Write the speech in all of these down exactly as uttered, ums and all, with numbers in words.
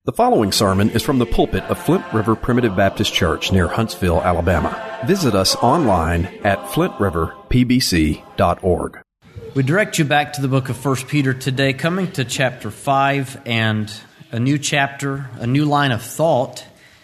The following sermon is from the pulpit of Flint River Primitive Baptist Church near Huntsville, Alabama. Visit us online at flint river p b c dot org. We direct you back to the book of First Peter today, coming to chapter five and a new chapter, a new line of thought,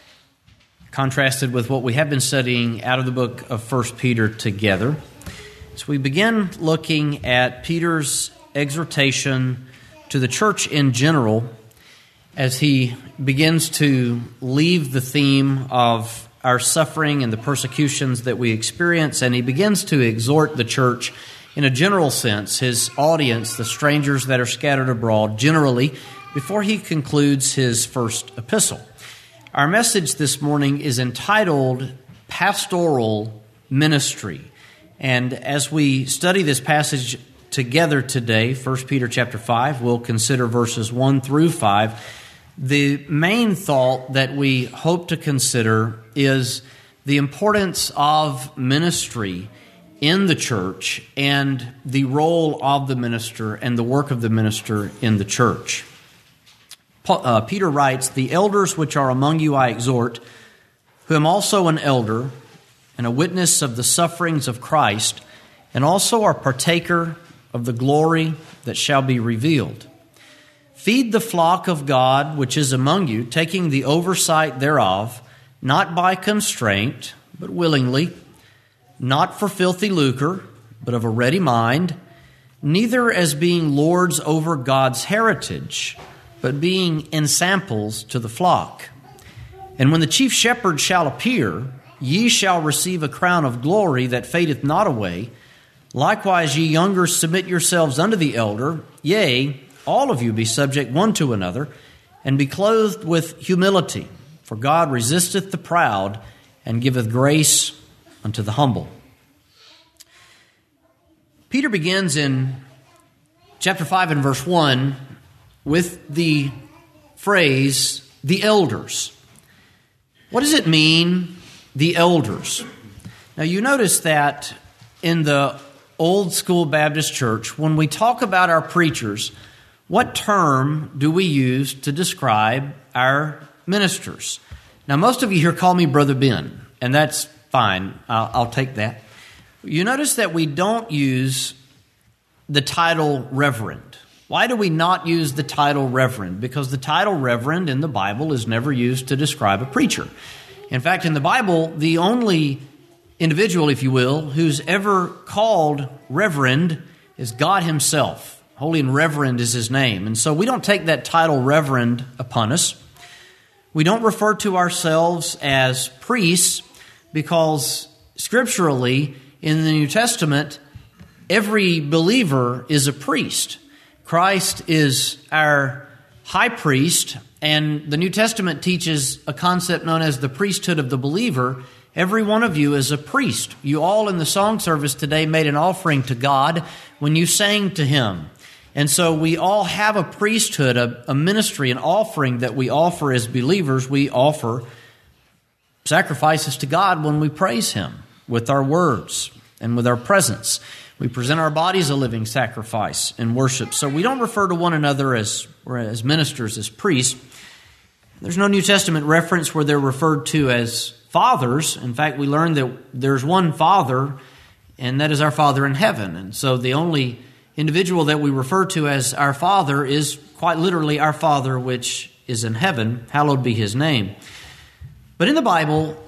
contrasted with what we have been studying out of the book of First Peter together. So we begin looking at Peter's exhortation to the church in general as he begins to leave the theme of our suffering and the persecutions that we experience, and he begins to exhort the church in a general sense, his audience, the strangers that are scattered abroad, generally, before he concludes his first epistle. Our message this morning is entitled Pastoral Ministry. And as we study this passage together today, First Peter chapter five, we'll consider verses one through five. The main thought that we hope to consider is the importance of ministry in the church and the role of the minister and the work of the minister in the church. Paul, uh, Peter writes, "The elders which are among you I exhort, who am also an elder and a witness of the sufferings of Christ, and also are partaker of the glory that shall be revealed. Feed the flock of God which is among you, taking the oversight thereof, not by constraint, but willingly, not for filthy lucre, but of a ready mind, neither as being lords over God's heritage, but being ensamples to the flock. And when the chief shepherd shall appear, ye shall receive a crown of glory that fadeth not away. Likewise, ye younger, submit yourselves unto the elder. Yea, all of you be subject one to another, and be clothed with humility. For God resisteth the proud, and giveth grace unto the humble." Peter begins in chapter five and verse one with the phrase, the elders. What does it mean, the elders? Now you notice that in the old school Baptist church, when we talk about our preachers, what term do we use to describe our ministers? Now, most of you here call me Brother Ben, and that's fine. I'll, I'll take that. You notice that we don't use the title Reverend. Why do we not use the title Reverend? Because the title Reverend in the Bible is never used to describe a preacher. In fact, in the Bible, the only individual, if you will, who's ever called Reverend is God himself. Holy and Reverend is his name. And so we don't take that title Reverend upon us. We don't refer to ourselves as priests because scripturally in the New Testament, every believer is a priest. Christ is our high priest, and the New Testament teaches a concept known as the priesthood of the believer. Every one of you is a priest. You all in the song service today made an offering to God when you sang to Him. And so we all have a priesthood, a, a ministry, an offering that we offer as believers. We offer sacrifices to God when we praise Him with our words and with our presence. We present our bodies a living sacrifice in worship. So we don't refer to one another as, or as ministers, as priests. There's no New Testament reference where they're referred to as fathers. In fact, we learned that there's one Father, and that is our Father in heaven. And so the only individual that we refer to as our Father is quite literally our Father which is in heaven. Hallowed be His name. But in the Bible,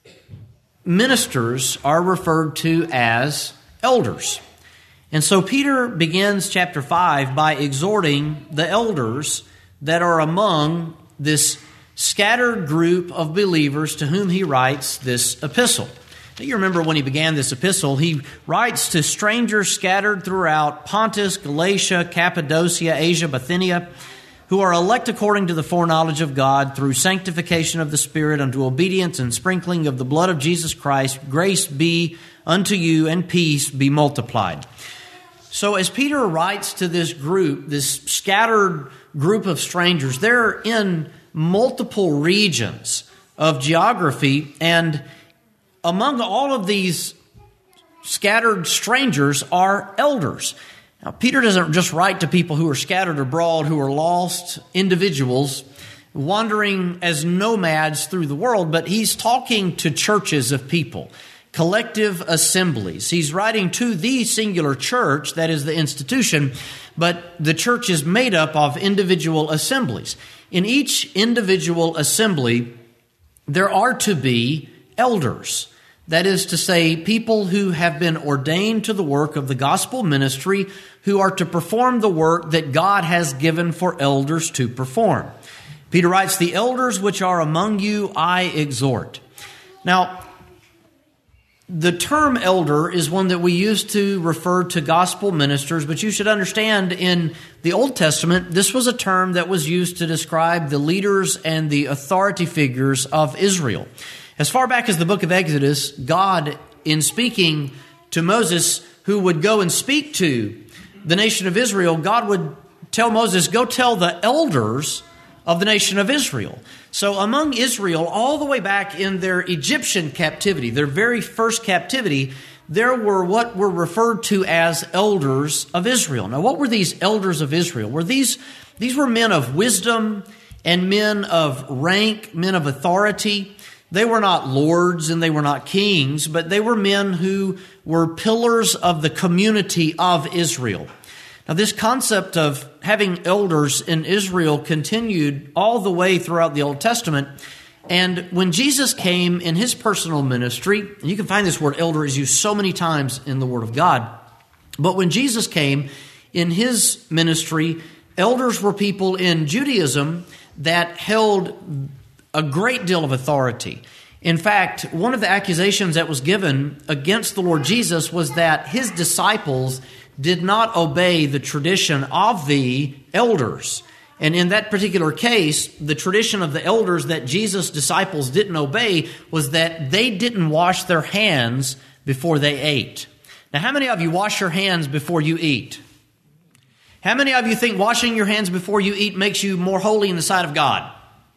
ministers are referred to as elders. And so Peter begins chapter five by exhorting the elders that are among this scattered group of believers to whom he writes this epistle. Now, you remember when he began this epistle, he writes to strangers scattered throughout Pontus, Galatia, Cappadocia, Asia, Bithynia, who are elect according to the foreknowledge of God through sanctification of the Spirit unto obedience and sprinkling of the blood of Jesus Christ. Grace be unto you and peace be multiplied. So as Peter writes to this group, this scattered group of strangers, they're in multiple regions of geography, and among all of these scattered strangers are elders. Now, Peter doesn't just write to people who are scattered abroad, who are lost individuals. wandering as nomads through the world, but he's talking to churches of people, collective assemblies. He's writing to the singular church, that is the institution, but the church is made up of individual assemblies. In each individual assembly, there are to be elders. That is to say, people who have been ordained to the work of the gospel ministry, who are to perform the work that God has given for elders to perform. Peter writes, "The elders which are among you, I exhort." Now, the term elder is one that we use to refer to gospel ministers, but you should understand in the Old Testament, this was a term that was used to describe the leaders and the authority figures of Israel. As far back as the book of Exodus, God, in speaking to Moses, who would go and speak to the nation of Israel, God would tell Moses, go tell the elders of the nation of Israel. So among Israel, all the way back in their Egyptian captivity, their very first captivity, there were what were referred to as elders of Israel. Now, what were these elders of Israel? Were these, these were men of wisdom and men of rank, men of authority. They were not lords and they were not kings, but they were men who were pillars of the community of Israel. Now, this concept of having elders in Israel continued all the way throughout the Old Testament. And when Jesus came in his personal ministry, and you can find this word elder is used so many times in the Word of God, but when Jesus came in his ministry, elders were people in Judaism that held a great deal of authority. In fact, one of the accusations that was given against the Lord Jesus was that his disciples did not obey the tradition of the elders. And in that particular case, the tradition of the elders that Jesus' disciples didn't obey was that they didn't wash their hands before they ate. Now, how many of you wash your hands before you eat? How many of you think washing your hands before you eat makes you more holy in the sight of God?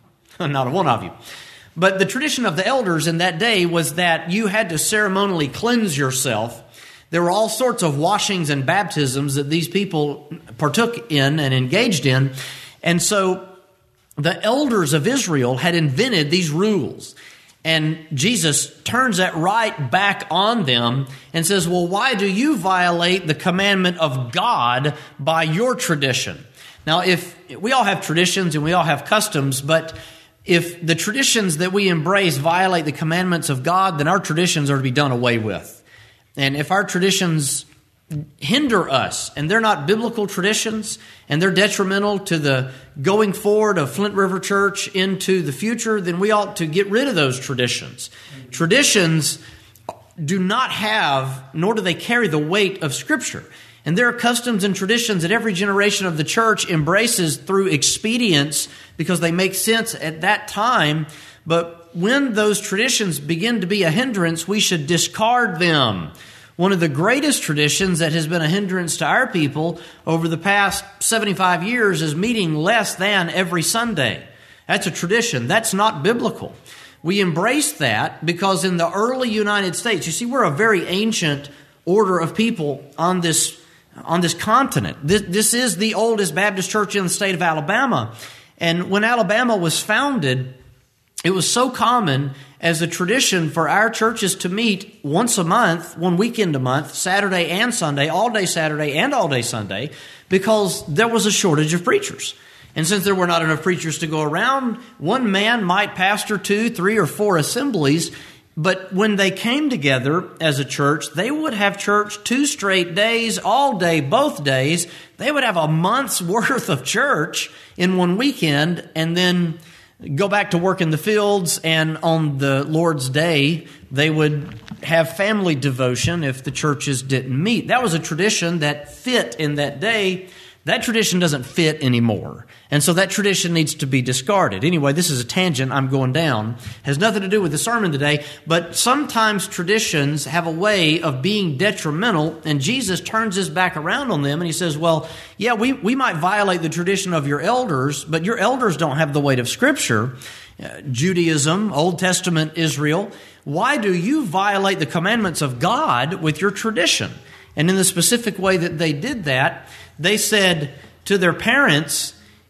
Not a one of you. But the tradition of the elders in that day was that you had to ceremonially cleanse yourself. There were all sorts of washings and baptisms that these people partook in and engaged in. And so the elders of Israel had invented these rules. And Jesus turns that right back on them and says, well, why do you violate the commandment of God by your tradition? Now, if we all have traditions and we all have customs, but if the traditions that we embrace violate the commandments of God, then our traditions are to be done away with. And if our traditions hinder us, and they're not biblical traditions, and they're detrimental to the going forward of Flint River Church into the future, then we ought to get rid of those traditions. Traditions do not have, nor do they carry the weight of Scripture. And there are customs and traditions that every generation of the church embraces through expedience because they make sense at that time. But when those traditions begin to be a hindrance, we should discard them. One of the greatest traditions that has been a hindrance to our people over the past seventy-five years is meeting less than every Sunday. That's a tradition. That's not biblical. We embrace that because in the early United States, you see, we're a very ancient order of people on this on this continent. This, this is the oldest Baptist church in the state of Alabama. And when Alabama was founded, it was so common as a tradition for our churches to meet once a month, one weekend a month, Saturday and Sunday, all day Saturday and all day Sunday, because there was a shortage of preachers. And since there were not enough preachers to go around, one man might pastor two, three, or four assemblies. But when they came together as a church, they would have church two straight days, all day, both days. They would have a month's worth of church in one weekend and then go back to work in the fields. And on the Lord's Day, they would have family devotion if the churches didn't meet. That was a tradition that fit in that day. That tradition doesn't fit anymore. And so that tradition needs to be discarded. Anyway, this is a tangent I'm going down. Has nothing to do with the sermon today, but sometimes traditions have a way of being detrimental, and Jesus turns his back around on them and he says, well, yeah, we, we might violate the tradition of your elders, but your elders don't have the weight of Scripture. Uh, Judaism, Old Testament Israel, why do you violate the commandments of God with your tradition? And in the specific way that they did that, they said to their parents,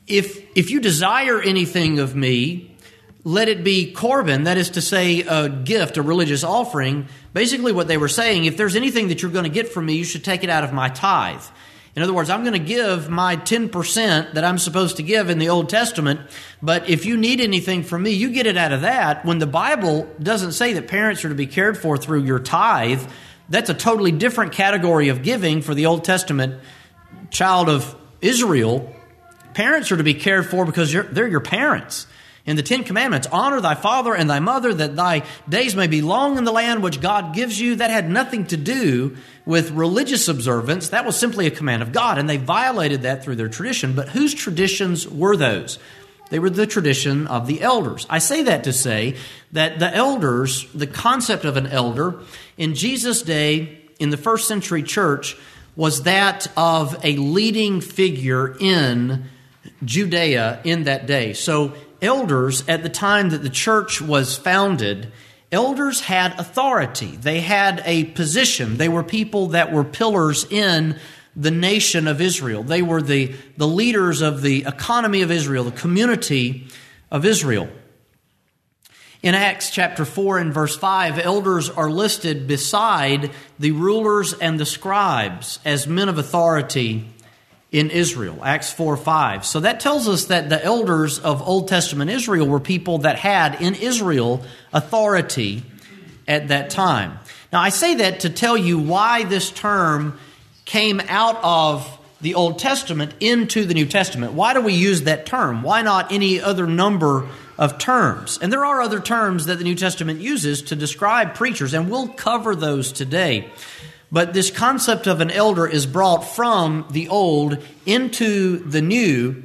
if if you desire anything of me, let it be korban, that is to say, a gift, a religious offering. Basically what they were saying, if there's anything that you're going to get from me, you should take it out of my tithe. In other words, I'm going to give my ten percent that I'm supposed to give in the Old Testament, but if you need anything from me, you get it out of that. When the Bible doesn't say that parents are to be cared for through your tithe, that's a totally different category of giving for the Old Testament child of Israel. Parents are to be cared for because you're, they're your parents. In the Ten Commandments, honor thy father and thy mother, that thy days may be long in the land which God gives you. That had nothing to do with religious observance. That was simply a command of God, and they violated that through their tradition. But whose traditions were those? They were the tradition of the elders. I say that to say that the elders, the concept of an elder, in Jesus' day, in the first century church, was that of a leading figure in Judea in that day. So elders, at the time that the church was founded, elders had authority. They had a position. They were people that were pillars in the nation of Israel. They were the, the leaders of the economy of Israel, the community of Israel. In Acts chapter four and verse five, elders are listed beside the rulers and the scribes as men of authority in Israel. Acts four five. So that tells us that the elders of Old Testament Israel were people that had in Israel authority at that time. Now I say that to tell you why this term came out of the Old Testament into the New Testament. Why do we use that term? Why not any other number of terms? And there are other terms that the New Testament uses to describe preachers, and we'll cover those today. But this concept of an elder is brought from the Old into the New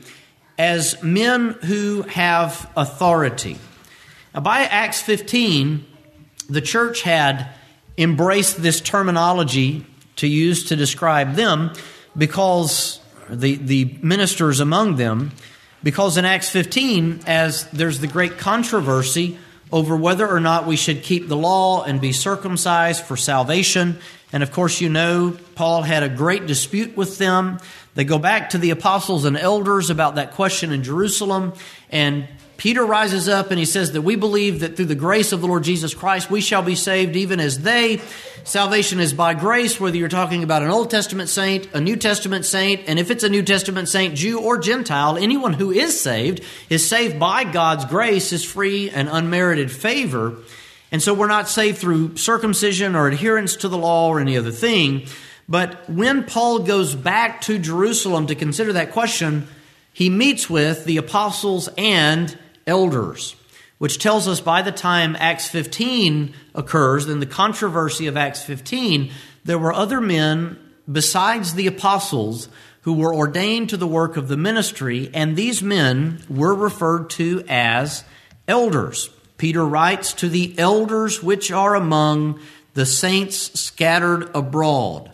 as men who have authority. Now, by Acts fifteen, the church had embraced this terminology to use to describe them because the, the ministers among them, because in Acts fifteen, as there's the great controversy over whether or not we should keep the law and be circumcised for salvation. And of course, you know, Paul had a great dispute with them. They go back to the apostles and elders about that question in Jerusalem. And Peter rises up and he says that we believe that through the grace of the Lord Jesus Christ, we shall be saved even as they. Salvation is by grace, whether you're talking about an Old Testament saint, a New Testament saint, and if it's a New Testament saint, Jew or Gentile, anyone who is saved is saved by God's grace, His free and unmerited favor. And so we're not saved through circumcision or adherence to the law or any other thing. But when Paul goes back to Jerusalem to consider that question, he meets with the apostles and elders, which tells us by the time Acts fifteen occurs, in the controversy of Acts fifteen, there were other men besides the apostles who were ordained to the work of the ministry, and these men were referred to as elders. Peter writes, to the elders which are among the saints scattered abroad.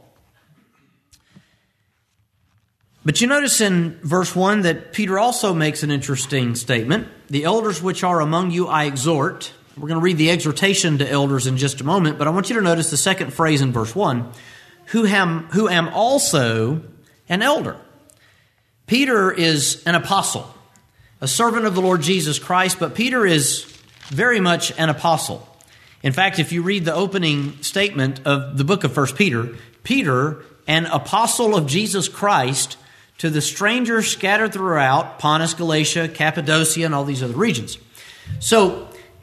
But you notice in verse one that Peter also makes an interesting statement. The elders which are among you I exhort. We're going to read the exhortation to elders in just a moment, but I want you to notice the second phrase in verse one, who am, who am also an elder. Peter is an apostle, a servant of the Lord Jesus Christ, but Peter is very much an apostle. In fact, if you read the opening statement of the book of First Peter, Peter, an apostle of Jesus Christ, to the strangers scattered throughout Pontus, Galatia, Cappadocia, and all these other regions. So,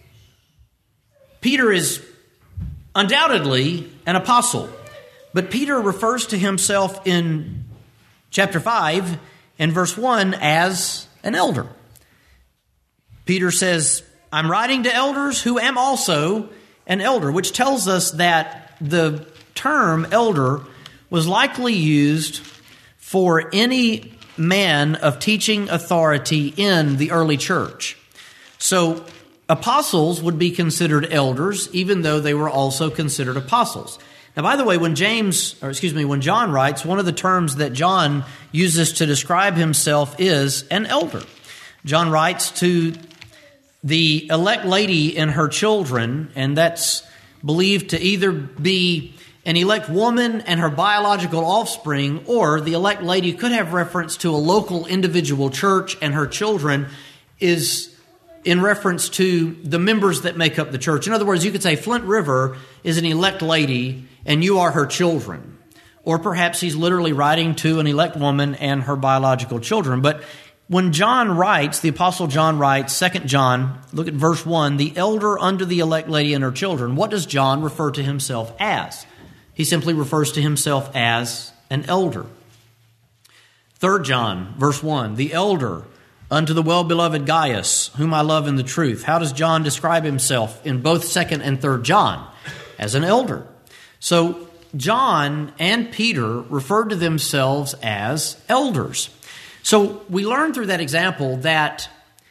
Peter is undoubtedly an apostle, but Peter refers to himself in chapter five and verse one as an elder. Peter says, I'm writing to elders who am also an elder, which tells us that the term elder was likely used for any man of teaching authority in the early church. So apostles would be considered elders, even though they were also considered apostles. Now, by the way, when James, or excuse me, when John writes, one of the terms that John uses to describe himself is an elder. John writes to the elect lady and her children, and that's believed to either be An elect woman and her biological offspring, or the elect lady could have reference to a local individual church, and her children is in reference to the members that make up the church. In other words, you could say Flint River is an elect lady and you are her children. Or perhaps he's literally writing to an elect woman and her biological children. But when John writes, the Apostle John writes, Second John, look at verse one, the elder under the elect lady and her children. What does John refer to himself as? He simply refers to himself as an elder. Third John, verse one, the elder unto the well-beloved Gaius, whom I love in the truth. How does John describe himself in both Second and Third John? As an elder. So John and Peter referred to themselves as elders. So we learn through that example that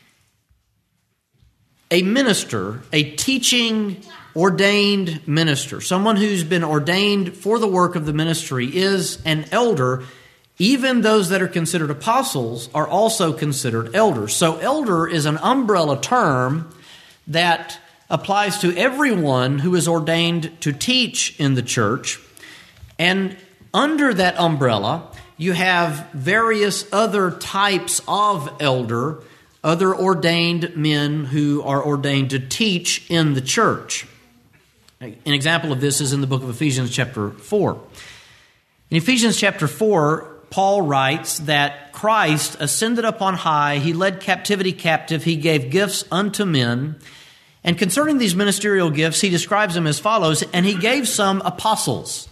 a minister, a teaching ordained minister, someone who's been ordained for the work of the ministry, is an elder. Even those that are considered apostles are also considered elders. So elder is an umbrella term that applies to everyone who is ordained to teach in the church. And under that umbrella, you have various other types of elder, other ordained men who are ordained to teach in the church. An example of this is in the book of Ephesians chapter four. In Ephesians chapter four, Paul writes that Christ ascended up on high, he led captivity captive, he gave gifts unto men. And concerning these ministerial gifts, he describes them as follows, and he gave some apostles,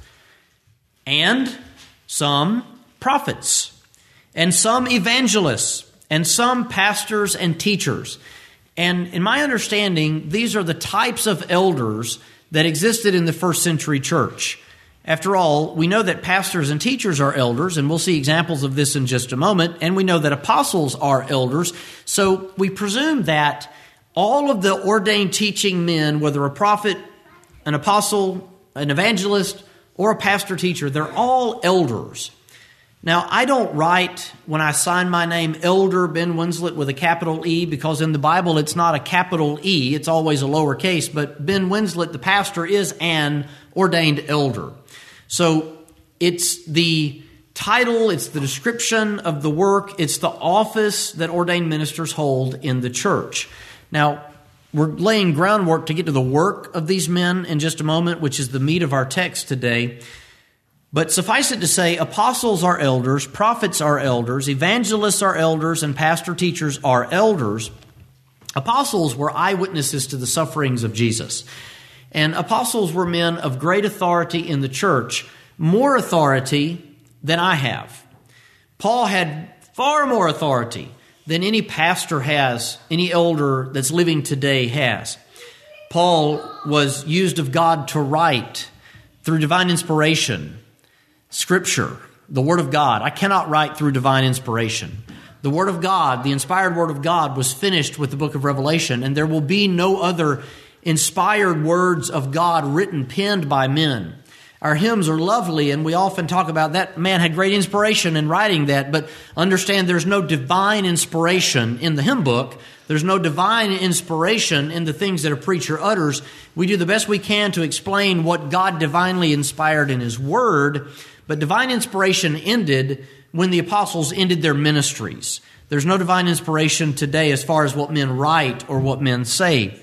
and some prophets, and some evangelists, and some pastors and teachers. And in my understanding, these are the types of elders that existed in the first century church. After all, we know that pastors and teachers are elders, and we'll see examples of this in just a moment, and we know that apostles are elders. So we presume that all of the ordained teaching men, whether a prophet, an apostle, an evangelist, or a pastor teacher, they're all elders. Now, I don't write, when I sign my name, Elder Ben Winslett with a capital E, because in the Bible it's not a capital E, it's always a lowercase, but Ben Winslett, the pastor, is an ordained elder. So it's the title, it's the description of the work, it's the office that ordained ministers hold in the church. Now, we're laying groundwork to get to the work of these men in just a moment, which is the meat of our text today. But suffice it to say, apostles are elders, prophets are elders, evangelists are elders, and pastor teachers are elders. Apostles were eyewitnesses to the sufferings of Jesus. And apostles were men of great authority in the church, more authority than I have. Paul had far more authority than any pastor has, any elder that's living today has. Paul was used of God to write through divine inspiration, Scripture, the Word of God. I cannot write through divine inspiration. The Word of God, the inspired Word of God, was finished with the book of Revelation, and there will be no other inspired words of God written, penned by men. Our hymns are lovely, and we often talk about that man had great inspiration in writing that, but understand there's no divine inspiration in the hymn book. There's no divine inspiration in the things that a preacher utters. We do the best we can to explain what God divinely inspired in His Word, but divine inspiration ended when the apostles ended their ministries. There's no divine inspiration today as far as what men write or what men say.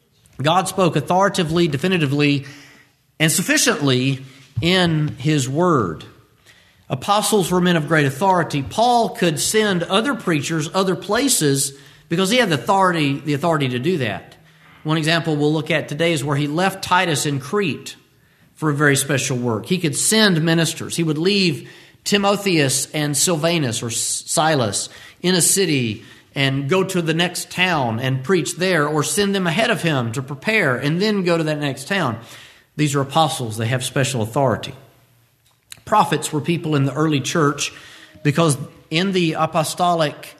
God spoke authoritatively, definitively, and sufficiently in His Word. Apostles were men of great authority. Paul could send other preachers other places because he had the authority, the authority to do that. One example we'll look at today is where he left Titus in Crete for a very special work. He could send ministers. He would leave Timotheus and Silvanus or Silas in a city and go to the next town and preach there, or send them ahead of him to prepare and then go to that next town. These are apostles. They have special authority. Prophets were people in the early church because in the apostolic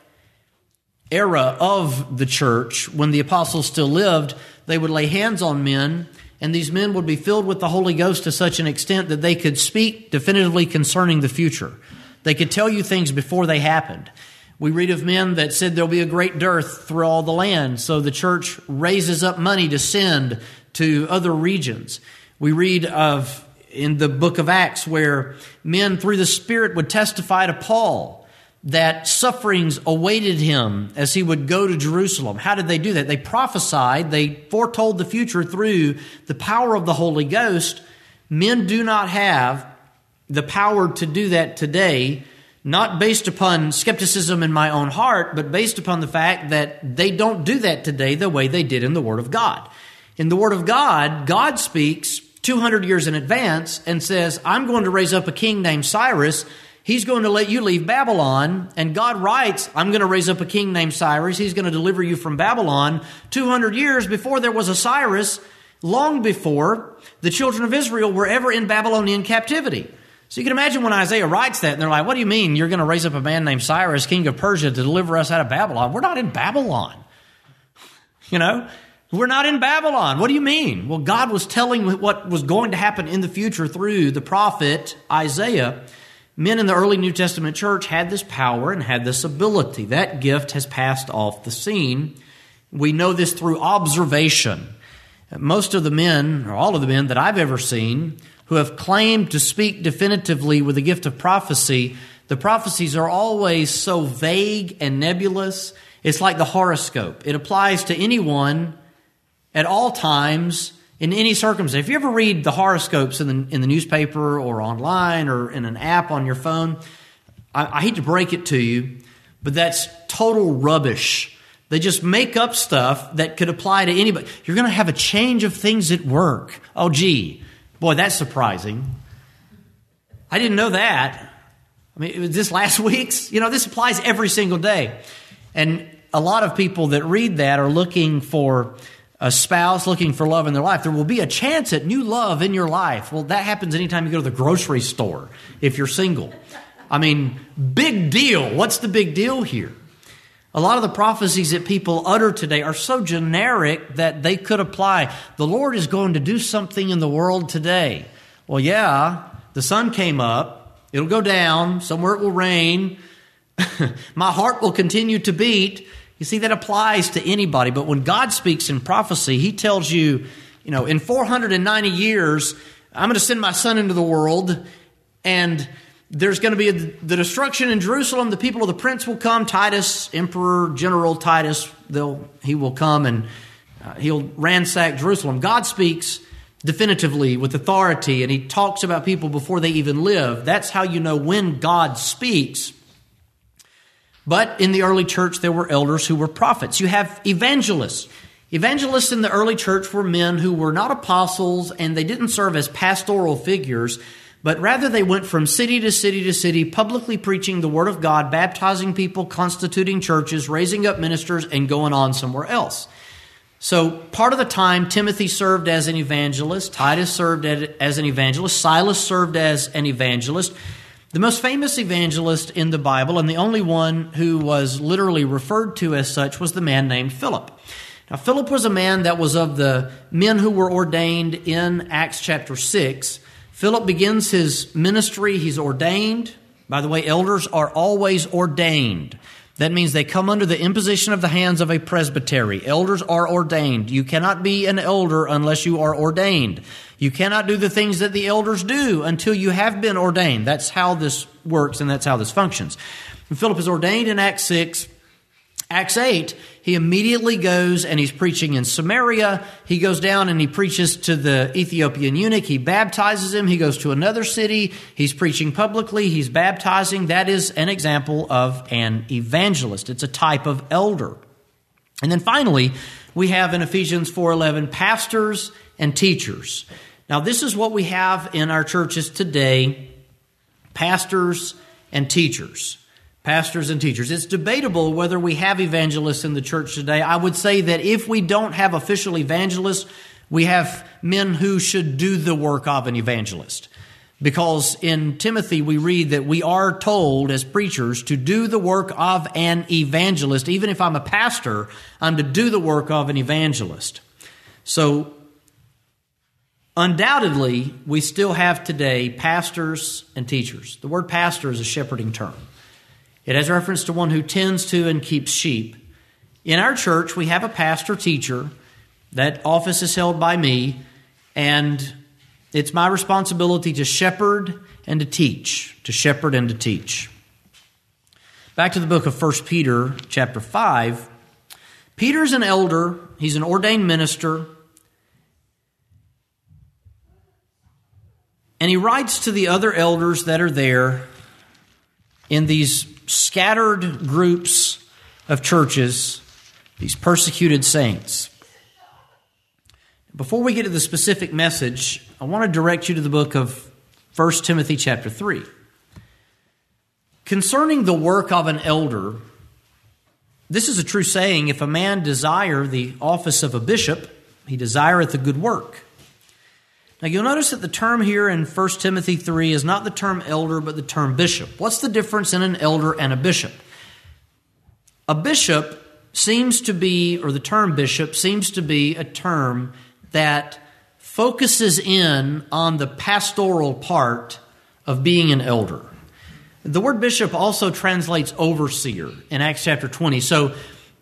era of the church, when the apostles still lived, they would lay hands on men, and these men would be filled with the Holy Ghost to such an extent that they could speak definitively concerning the future. They could tell you things before they happened. We read of men that said there'll be a great dearth through all the land, so the church raises up money to send to other regions. We read of in the book of Acts, where men through the Spirit would testify to Paul that sufferings awaited him as he would go to Jerusalem. How did they do that? They prophesied, they foretold the future through the power of the Holy Ghost. Men do not have the power to do that today, not based upon skepticism in my own heart, but based upon the fact that they don't do that today the way they did in the Word of God. In the Word of God, God speaks two hundred years in advance and says, I'm going to raise up a king named Cyrus. He's going to let you leave Babylon. And God writes, I'm going to raise up a king named Cyrus. He's going to deliver you from Babylon. two hundred years before there was a Cyrus, long before the children of Israel were ever in Babylonian captivity. So you can imagine when Isaiah writes that, and they're like, what do you mean you're going to raise up a man named Cyrus, king of Persia, to deliver us out of Babylon? We're not in Babylon. You know, we're not in Babylon. What do you mean? Well, God was telling what was going to happen in the future through the prophet Isaiah. Men in the early New Testament church had this power and had this ability. That gift has passed off the scene. We know this through observation. Most of the men, or all of the men that I've ever seen, who have claimed to speak definitively with the gift of prophecy, the prophecies are always so vague and nebulous. It's like the horoscope. It applies to anyone at all times in any circumstance. If you ever read the horoscopes in the, in the newspaper or online or in an app on your phone, I, I hate to break it to you, but that's total rubbish. They just make up stuff that could apply to anybody. You're going to have a change of things at work. Oh, gee. Boy, that's surprising. I didn't know that. I mean, it was this last week's. You know, this applies every single day. And a lot of people that read that are looking for a spouse, looking for love in their life. There will be a chance at new love in your life. Well, that happens anytime you go to the grocery store if you're single. I mean, big deal. What's the big deal here? A lot of the prophecies that people utter today are so generic that they could apply. The Lord is going to do something in the world today. Well, yeah, the sun came up. It'll go down. Somewhere it will rain. My heart will continue to beat. You see, that applies to anybody. But when God speaks in prophecy, He tells you, you know, in four hundred ninety years, I'm going to send my son into the world, and there's going to be a, the destruction in Jerusalem. The people of the prince will come. Titus, Emperor General Titus, they'll, he will come and uh, he'll ransack Jerusalem. God speaks definitively with authority, and He talks about people before they even live. That's how you know when God speaks. But in the early church, there were elders who were prophets. You have evangelists. Evangelists in the early church were men who were not apostles, and they didn't serve as pastoral figures, but rather they went from city to city to city, publicly preaching the Word of God, baptizing people, constituting churches, raising up ministers, and going on somewhere else. So part of the time, Timothy served as an evangelist, Titus served as an evangelist, Silas served as an evangelist. The most famous evangelist in the Bible, and the only one who was literally referred to as such, was the man named Philip. Now, Philip was a man that was of the men who were ordained in Acts chapter six. Philip begins his ministry. He's ordained. By the way, elders are always ordained. That means they come under the imposition of the hands of a presbytery. Elders are ordained. You cannot be an elder unless you are ordained. You cannot do the things that the elders do until you have been ordained. That's how this works, and that's how this functions. And Philip is ordained in Acts six. Acts eight, he immediately goes and he's preaching in Samaria. He goes down and he preaches to the Ethiopian eunuch. He baptizes him. He goes to another city. He's preaching publicly. He's baptizing. That is an example of an evangelist. It's a type of elder. And then finally, we have in Ephesians four eleven, pastors and teachers. Now, this is what we have in our churches today, pastors and teachers. Pastors and teachers. It's debatable whether we have evangelists in the church today. I would say that if we don't have official evangelists, we have men who should do the work of an evangelist. Because in Timothy we read that we are told as preachers to do the work of an evangelist. Even if I'm a pastor, I'm to do the work of an evangelist. So undoubtedly, we still have today pastors and teachers. The word pastor is a shepherding term. It has reference to one who tends to and keeps sheep. In our church, we have a pastor-teacher. That office is held by me, and It's my responsibility to shepherd and to teach, to shepherd and to teach. Back to the book of First Peter, chapter five. Peter's an elder. He's an ordained minister. And he writes to the other elders that are there in these scattered groups of churches, these persecuted saints. Before we get to the specific message, I want to direct you to the book of First Timothy chapter three. Concerning the work of an elder, this is a true saying, if a man desire the office of a bishop, he desireth a good work. Now you'll notice that the term here in First Timothy three is not the term elder, but the term bishop. What's the difference in an elder and a bishop? A bishop seems to be, or the term bishop seems to be a term that focuses in on the pastoral part of being an elder. The word bishop also translates overseer in Acts chapter twenty. So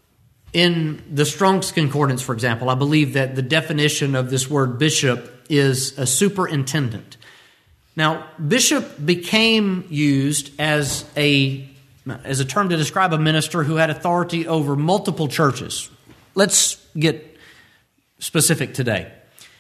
in the Strong's Concordance, for example, I believe that the definition of this word bishop is a superintendent. Now, bishop became used as a, as a term to describe a minister who had authority over multiple churches. Let's get specific today.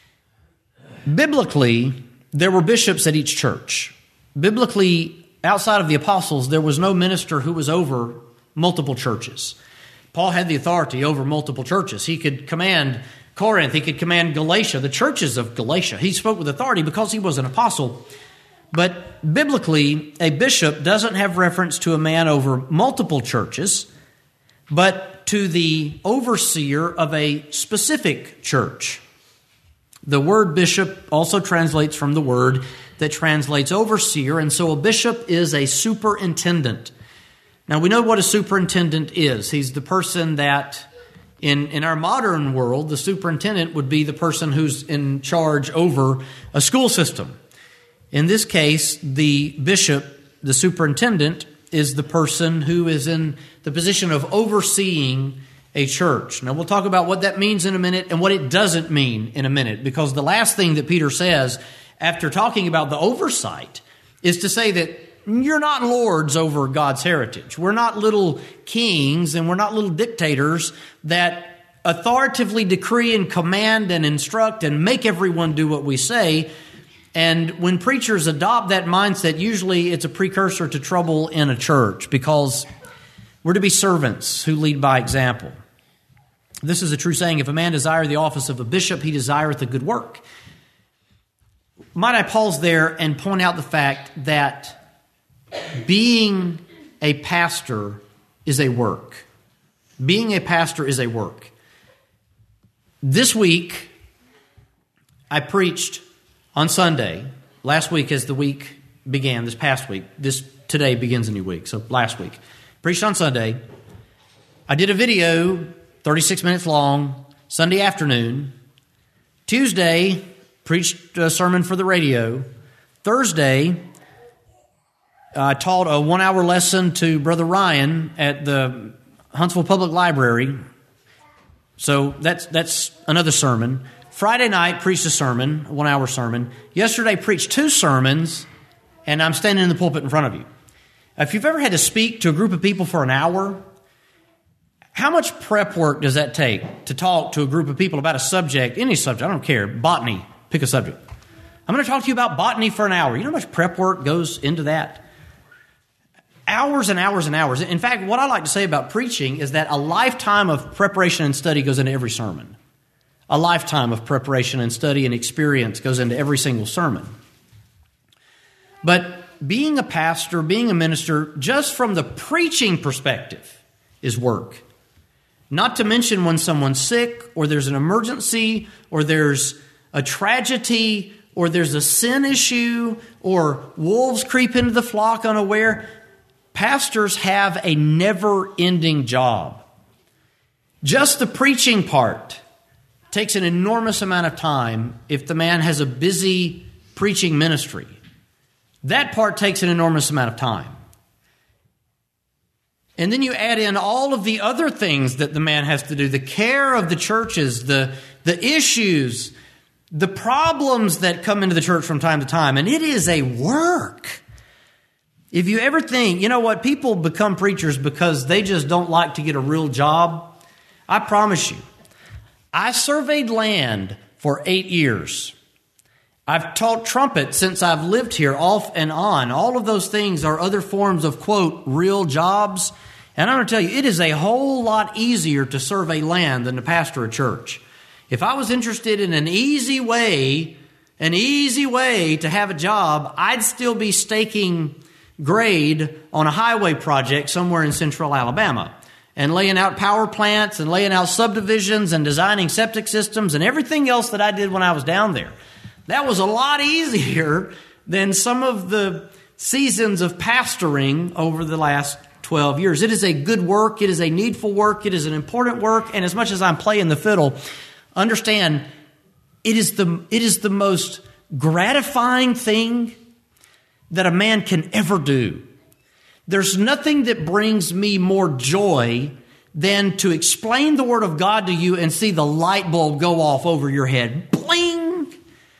Biblically, there were bishops at each church. Biblically, outside of the apostles, there was no minister who was over multiple churches. Paul had the authority over multiple churches. He could command Corinth. He could command Galatia, the churches of Galatia. He spoke with authority because he was an apostle. But biblically, a bishop doesn't have reference to a man over multiple churches, but to the overseer of a specific church. The word bishop also translates from the word that translates overseer, and so a bishop is a superintendent. Now, we know what a superintendent is. He's the person that, in, in our modern world, the superintendent would be the person who's in charge over a school system. In this case, the bishop, the superintendent, is the person who is in the position of overseeing a church. Now, we'll talk about what that means in a minute and what it doesn't mean in a minute, because the last thing that Peter says after talking about the oversight is to say that you're not lords over God's heritage. We're not little kings and we're not little dictators that authoritatively decree and command and instruct and make everyone do what we say. And when preachers adopt that mindset, usually it's a precursor to trouble in a church, because we're to be servants who lead by example. This is a true saying, if a man desire the office of a bishop, he desireth a good work. Might I pause there and point out the fact that being a pastor is a work. Being a pastor is a work. This week, I preached on Sunday. Last week, as the week began, this past week, this today begins a new week, so last week. Preached on Sunday. I did a video, thirty-six minutes long, Sunday afternoon. Tuesday, preached a sermon for the radio. Thursday, I taught a one-hour lesson to Brother Ryan at the Huntsville Public Library. So that's that's another sermon. Friday night, preached a sermon, a one-hour sermon. Yesterday, preached two sermons, and I'm standing in the pulpit in front of you. If you've ever had to speak to a group of people for an hour, how much prep work does that take to talk to a group of people about a subject, any subject, I don't care, botany, pick a subject. I'm going to talk to you about botany for an hour. You know how much prep work goes into that? Hours and hours and hours. In fact, what I like to say about preaching is that a lifetime of preparation and study goes into every sermon. A lifetime of preparation and study and experience goes into every single sermon. But being a pastor, being a minister, just from the preaching perspective, is work. Not to mention when someone's sick, or there's an emergency, or there's a tragedy, or there's a sin issue, or wolves creep into the flock unaware. Pastors have a never-ending job. Just the preaching part takes an enormous amount of time if the man has a busy preaching ministry. That part takes an enormous amount of time. And then you add in all of the other things that the man has to do, the care of the churches, the, the issues, the problems that come into the church from time to time, and it is a work. If you ever think, you know what, people become preachers because they just don't like to get a real job, I promise you, I surveyed land for eight years. I've taught trumpet since I've lived here off and on. All of those things are other forms of, quote, real jobs. And I'm going to tell you, it is a whole lot easier to survey land than to pastor a church. If I was interested in an easy way, an easy way to have a job, I'd still be staking grade on a highway project somewhere in central Alabama and laying out power plants and laying out subdivisions and designing septic systems and everything else that I did when I was down there. That was a lot easier than some of the seasons of pastoring over the last twelve years. It is a good work. It is a needful work. It is an important work. And as much as I'm playing the fiddle, understand it is the, it is the most gratifying thing that a man can ever do. There's nothing that brings me more joy than to explain the Word of God to you and see the light bulb go off over your head. Bling!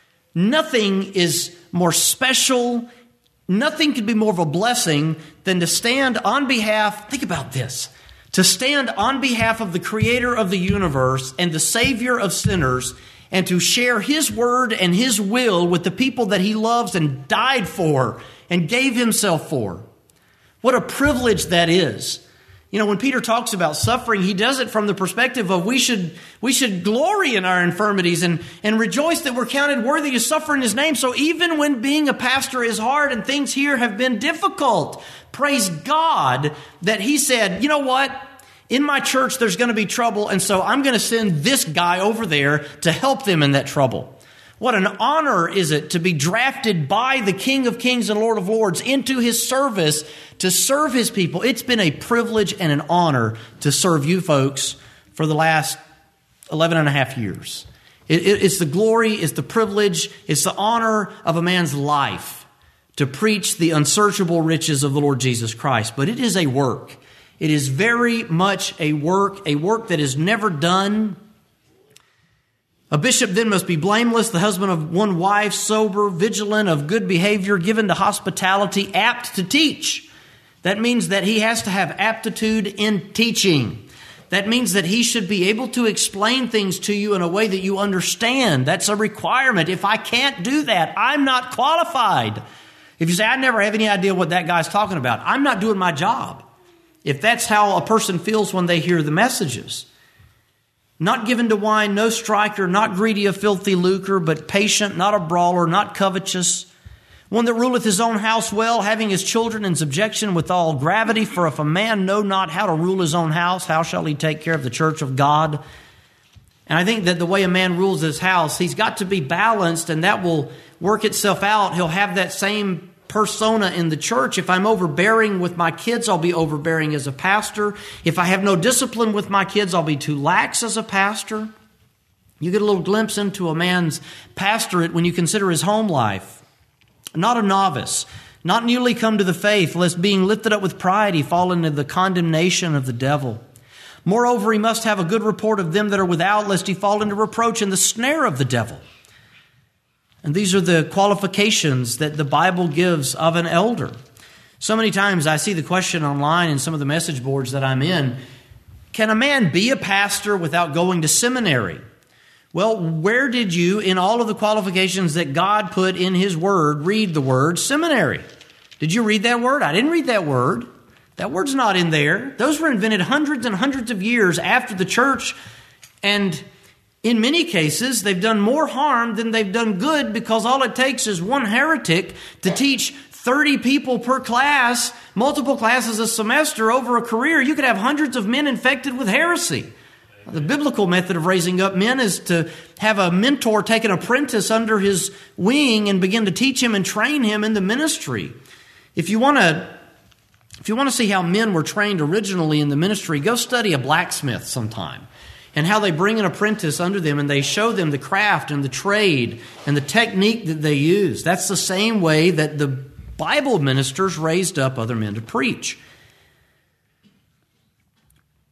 Nothing is more special. Nothing could be more of a blessing than to stand on behalf, think about this, to stand on behalf of the Creator of the universe and the Savior of sinners and to share His Word and His will with the people that He loves and died for and gave Himself for. What a privilege that is. You know, when Peter talks about suffering, he does it from the perspective of we should we should glory in our infirmities and, and rejoice that we're counted worthy to suffer in His name. So even when being a pastor is hard and things here have been difficult, praise God that He said, you know what? In my church, there's going to be trouble, and so I'm going to send this guy over there to help them in that trouble. What an honor is it to be drafted by the King of Kings and Lord of Lords into His service to serve His people. It's been a privilege and an honor to serve you folks for the last eleven and a half years. It, it, it's the glory, it's the privilege, it's the honor of a man's life to preach the unsearchable riches of the Lord Jesus Christ. But it is a work. It is very much a work, a work that is never done. A bishop then must be blameless, the husband of one wife, sober, vigilant, of good behavior, given to hospitality, apt to teach. That means that he has to have aptitude in teaching. That means that he should be able to explain things to you in a way that you understand. That's a requirement. If I can't do that, I'm not qualified. If you say, I never have any idea what that guy's talking about, I'm not doing my job. If that's how a person feels when they hear the messages. Not given to wine, no striker, not greedy of filthy lucre, but patient, not a brawler, not covetous. One that ruleth his own house well, having his children in subjection with all gravity. For if a man know not how to rule his own house, how shall he take care of the church of God? And I think that the way a man rules his house, he's got to be balanced, and that will work itself out. He'll have that same persona in the church. If I'm overbearing with my kids, I'll be overbearing as a pastor. If I have no discipline with my kids, I'll be too lax as a pastor. You get a little glimpse into a man's pastorate when you consider his home life. Not a novice, not newly come to the faith, lest being lifted up with pride he fall into the condemnation of the devil. Moreover, he must have a good report of them that are without, lest he fall into reproach in the snare of the devil. And these are the qualifications that the Bible gives of an elder. So many times I see the question online in some of the message boards that I'm in, can a man be a pastor without going to seminary? Well, where did you, in all of the qualifications that God put in His Word, read the word seminary? Did you read that word? I didn't read that word. That word's not in there. Those were invented hundreds and hundreds of years after the church, and in many cases, they've done more harm than they've done good, because all it takes is one heretic to teach thirty people per class, multiple classes a semester over a career. You could have hundreds of men infected with heresy. The biblical method of raising up men is to have a mentor take an apprentice under his wing and begin to teach him and train him in the ministry. If you want to, if you want to see how men were trained originally in the ministry, go study a blacksmith sometime. And how they bring an apprentice under them and they show them the craft and the trade and the technique that they use. That's the same way that the Bible ministers raised up other men to preach.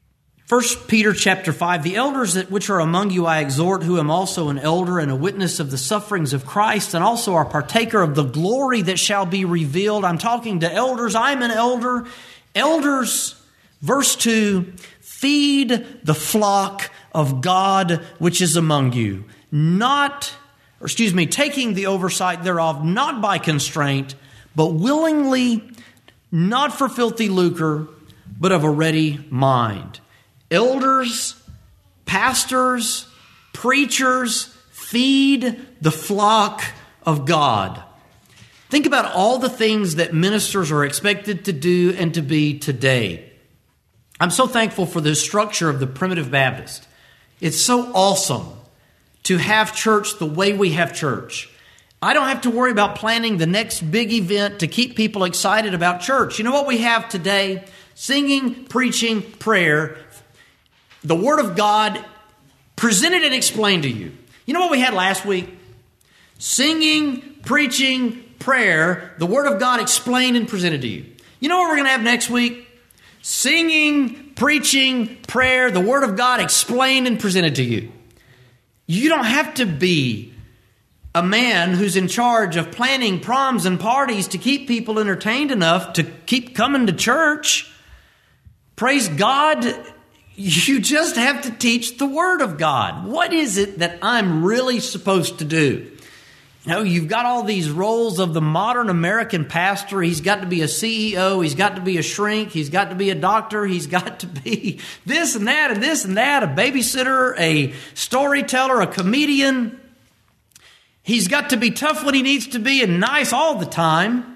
First Peter chapter five, the elders that which are among you I exhort, who am also an elder and a witness of the sufferings of Christ, and also are partaker of the glory that shall be revealed. I'm talking to elders. I'm an elder. Elders, verse two, feed the flock of God which is among you, not, or excuse me, taking the oversight thereof, not by constraint, but willingly, not for filthy lucre, but of a ready mind. Elders, pastors, preachers, feed the flock of God. Think about all the things that ministers are expected to do and to be today. I'm so thankful for the structure of the Primitive Baptist. It's so awesome to have church the way we have church. I don't have to worry about planning the next big event to keep people excited about church. You know what we have today? Singing, preaching, prayer, the Word of God presented and explained to you. You know what we had last week? Singing, preaching, prayer, the Word of God explained and presented to you. You know what we're going to have next week? Singing, preaching, prayer, the Word of God explained and presented to you. You don't have to be a man who's in charge of planning proms and parties to keep people entertained enough to keep coming to church. Praise God, you just have to teach the Word of God. What is it that I'm really supposed to do? You know, you've got all these roles of the modern American pastor. He's got to be a C E O. He's got to be a shrink. He's got to be a doctor. He's got to be this and that and this and that, a babysitter, a storyteller, a comedian. He's got to be tough when he needs to be and nice all the time.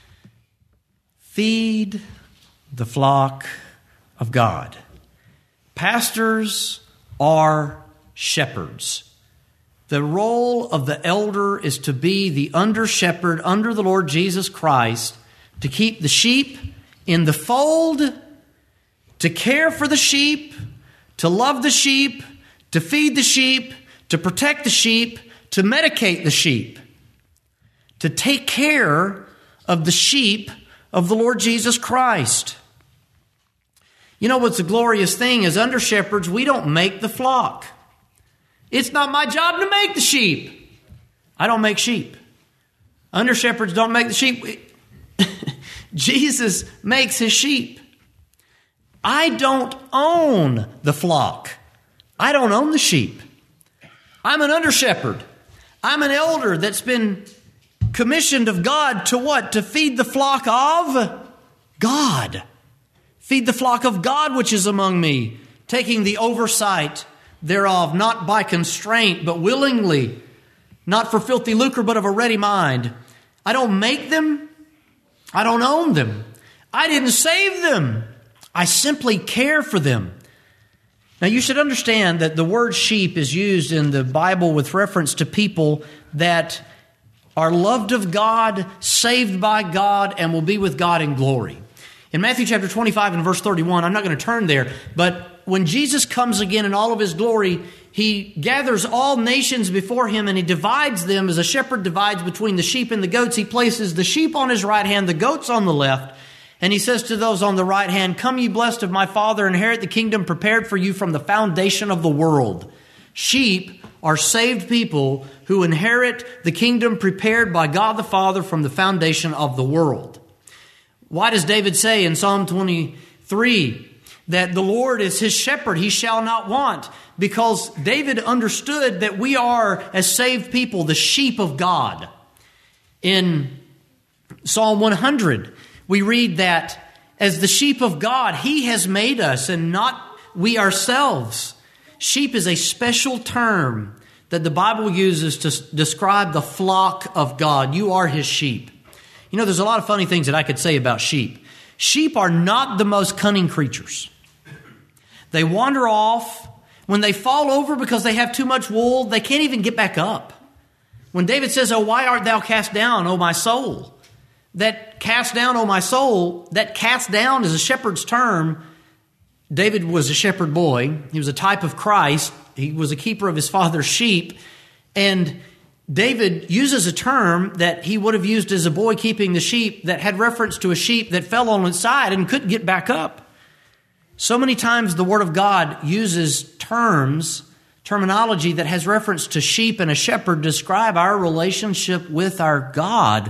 Feed the flock of God. Pastors are shepherds. The role of the elder is to be the under-shepherd under the Lord Jesus Christ, to keep the sheep in the fold, to care for the sheep, to love the sheep, to feed the sheep, to protect the sheep, to medicate the sheep, to take care of the sheep of the Lord Jesus Christ. You know what's a glorious thing? As under-shepherds, we don't make the flock. It's not my job to make the sheep. I don't make sheep. Under-shepherds don't make the sheep. Jesus makes his sheep. I don't own the flock. I don't own the sheep. I'm an under-shepherd. I'm an elder that's been commissioned of God to what? To feed the flock of God. Feed the flock of God which is among me, taking the oversight thereof, not by constraint, but willingly, not for filthy lucre, but of a ready mind. I don't make them. I don't own them. I didn't save them. I simply care for them. Now, you should understand that the word sheep is used in the Bible with reference to people that are loved of God, saved by God, and will be with God in glory. In Matthew chapter twenty-five and verse thirty-one, I'm not going to turn there, but when Jesus comes again in all of his glory, he gathers all nations before him and he divides them as a shepherd divides between the sheep and the goats. He places the sheep on his right hand, the goats on the left. And he says to those on the right hand, "Come ye blessed of my Father, inherit the kingdom prepared for you from the foundation of the world." Sheep are saved people who inherit the kingdom prepared by God the Father from the foundation of the world. Why does David say in Psalm twenty-three that the Lord is his shepherd, he shall not want? Because David understood that we are, as saved people, the sheep of God. In Psalm one hundred, we read that as the sheep of God, he has made us and not we ourselves. Sheep is a special term that the Bible uses to describe the flock of God. You are his sheep. You know, there's a lot of funny things that I could say about sheep. Sheep are not the most cunning creatures. They wander off. When they fall over because they have too much wool, they can't even get back up. When David says, "Oh, why art thou cast down, O my soul?" That cast down, O my soul, that cast down is a shepherd's term. David was a shepherd boy. He was a type of Christ. He was a keeper of his father's sheep. And David uses a term that he would have used as a boy keeping the sheep that had reference to a sheep that fell on its side and couldn't get back up. So many times the Word of God uses terms, terminology that has reference to sheep and a shepherd to describe our relationship with our God.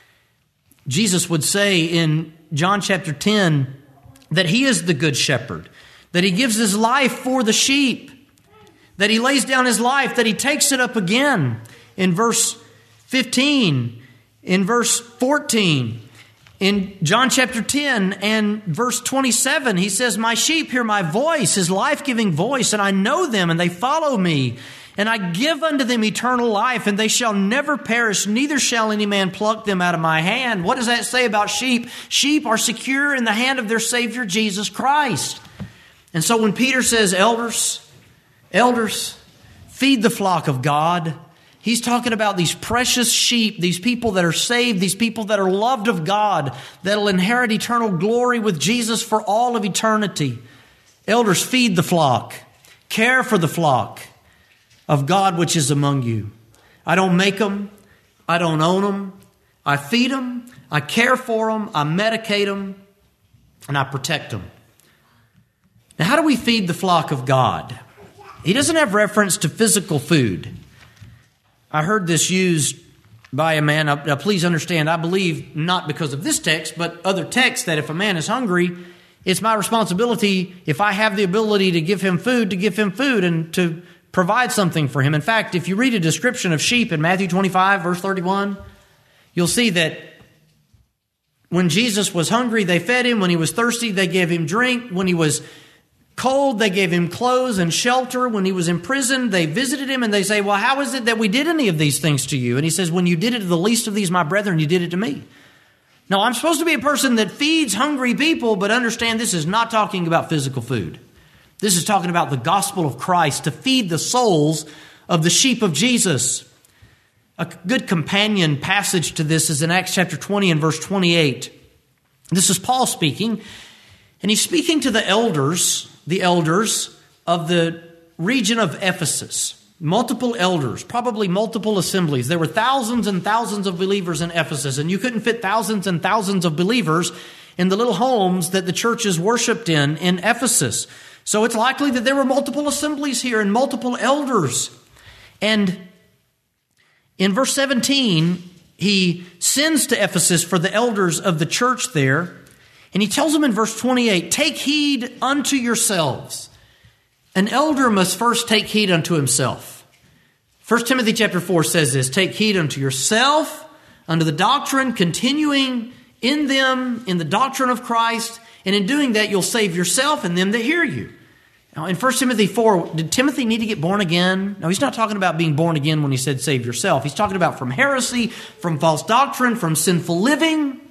Jesus would say in John chapter ten that He is the good shepherd, that He gives His life for the sheep, that He lays down His life, that He takes it up again in verse fifteen, in verse fourteen. In John chapter ten and verse twenty-seven, He says, "My sheep hear my voice, His life-giving voice, and I know them, and they follow me. And I give unto them eternal life, and they shall never perish, neither shall any man pluck them out of my hand." What does that say about sheep? Sheep are secure in the hand of their Savior, Jesus Christ. And so when Peter says, elders, elders, feed the flock of God, he's talking about these precious sheep, these people that are saved, these people that are loved of God, that'll inherit eternal glory with Jesus for all of eternity. Elders, feed the flock, care for the flock of God which is among you. I don't make them. I don't own them. I feed them. I care for them. I medicate them. And I protect them. Now, how do we feed the flock of God? He doesn't have reference to physical food. I heard this used by a man. Now, please understand, I believe not because of this text, but other texts, that if a man is hungry, it's my responsibility, if I have the ability to give him food, to give him food and to provide something for him. In fact, if you read a description of sheep in Matthew twenty-five, verse thirty-one, you'll see that when Jesus was hungry, they fed him. When he was thirsty, they gave him drink. When he was cold, they gave him clothes and shelter. When he was in prison, they visited him, and they say, "Well, how is it that we did any of these things to you?" And he says, "When you did it to the least of these, my brethren, you did it to me." Now, I'm supposed to be a person that feeds hungry people, but understand this is not talking about physical food. This is talking about the gospel of Christ, to feed the souls of the sheep of Jesus. A good companion passage to this is in Acts chapter twenty and verse twenty-eight. This is Paul speaking, and he's speaking to the elders, the elders of the region of Ephesus. Multiple elders, probably multiple assemblies. There were thousands and thousands of believers in Ephesus, and you couldn't fit thousands and thousands of believers in the little homes that the churches worshiped in in Ephesus. So it's likely that there were multiple assemblies here and multiple elders. And in verse seventeen, he sends to Ephesus for the elders of the church there. And he tells them in verse twenty-eight, "Take heed unto yourselves." An elder must first take heed unto himself. First Timothy chapter four says this, "Take heed unto yourself, unto the doctrine, continuing in them, in the doctrine of Christ. And in doing that, you'll save yourself and them that hear you." Now, in First Timothy four, did Timothy need to get born again? No, he's not talking about being born again when he said save yourself. He's talking about from heresy, from false doctrine, from sinful living.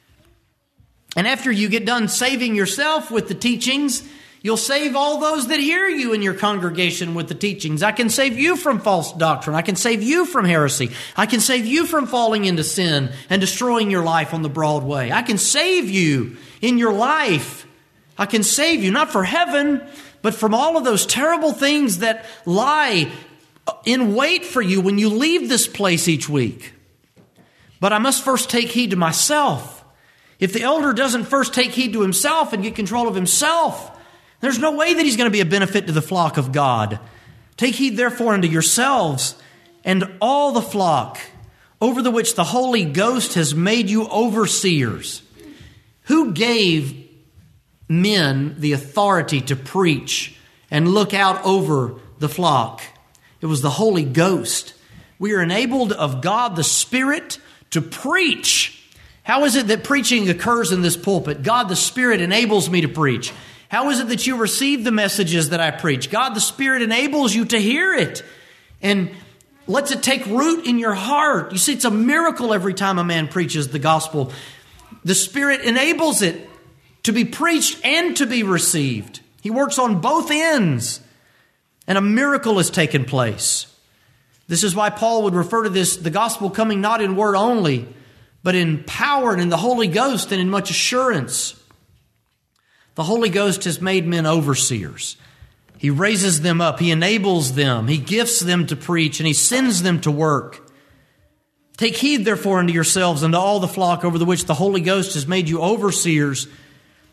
And after you get done saving yourself with the teachings, you'll save all those that hear you in your congregation with the teachings. I can save you from false doctrine. I can save you from heresy. I can save you from falling into sin and destroying your life on the broad way. I can save you in your life. I can save you, not for heaven, but from all of those terrible things that lie in wait for you when you leave this place each week. But I must first take heed to myself. If the elder doesn't first take heed to himself and get control of himself, there's no way that he's going to be a benefit to the flock of God. Take heed therefore unto yourselves and all the flock over the which the Holy Ghost has made you overseers. Who gave men the authority to preach and look out over the flock? It was the Holy Ghost. We are enabled of God the Spirit to preach. How is it that preaching occurs in this pulpit? God the Spirit enables me to preach. How is it that you receive the messages that I preach? God the Spirit enables you to hear it and lets it take root in your heart. You see, it's a miracle every time a man preaches the gospel. The Spirit enables it to be preached and to be received. He works on both ends, and a miracle has taken place. This is why Paul would refer to this, the gospel coming not in word only, but in power and in the Holy Ghost and in much assurance. The Holy Ghost has made men overseers. He raises them up. He enables them. He gifts them to preach, and He sends them to work. Take heed, therefore, unto yourselves and to all the flock over the which the Holy Ghost has made you overseers,